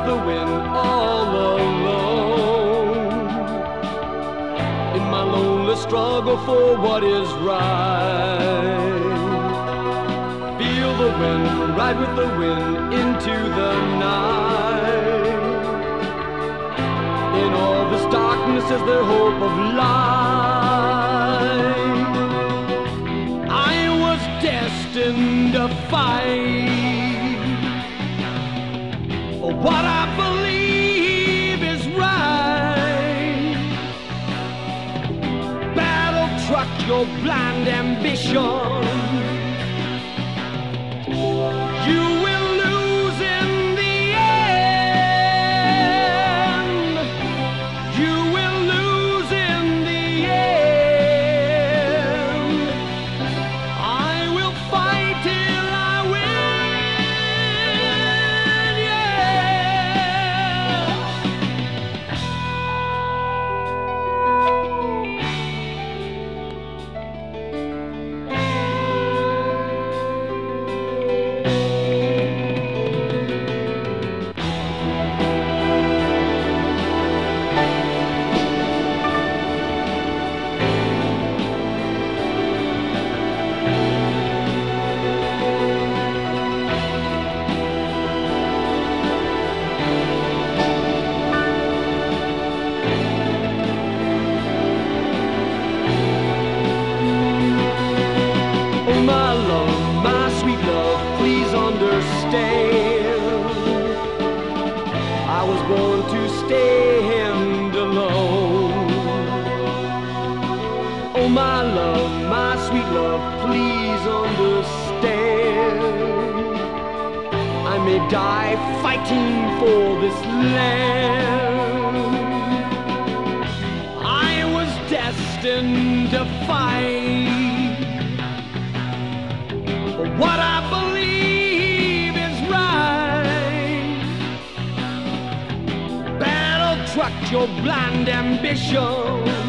the wind all alone. In my lonely struggle for what is right. Feel the wind, ride with the wind into the night. In all this darkness is the hope of light. I was destined to fight for what I believe is right. Battle truck your blind ambition. You will lose in the end. You will lose in the end. I will fight till I win, yeah. Oh, my love, my sweet love, please understand. I was born to stand alone. Oh, my love, my sweet love, please understand. I may die fighting for this land. I was destined to fight for what I believe is right. Battle truck your blind ambition.